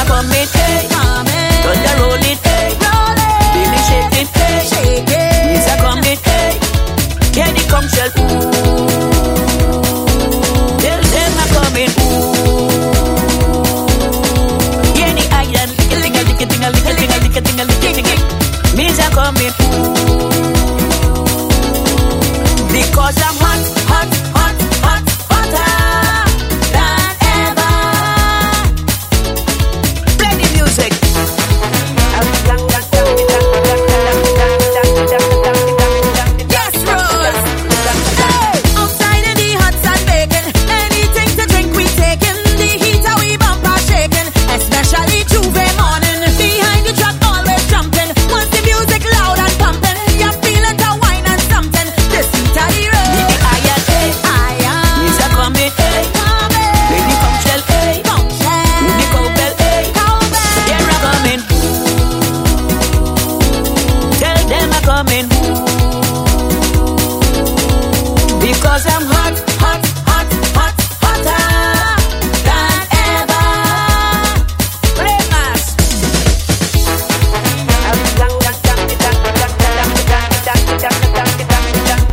coming, hey. Thunder rolling, hey. Baby shaking, hey. He's a coming, hey. Can he come shell? Tell them I'm coming. Yeah, the island, licka. Means I'm coming. Because I'm hot, hotter than ever. Play the music. Yes, Rose. Hey. Outside in the hot sun baking, anything to drink we taking. The heater we bumper shaking, especially Juve morning. Behind the truck always jumping. Once the music loud and pumping, you feel it a wine and something. This heat of the road. The iron, hey. He's a coming, hey. Baby come shell, hey. The cowbell, hey. They're a coming. Tell them I'm coming. Because I'm hot.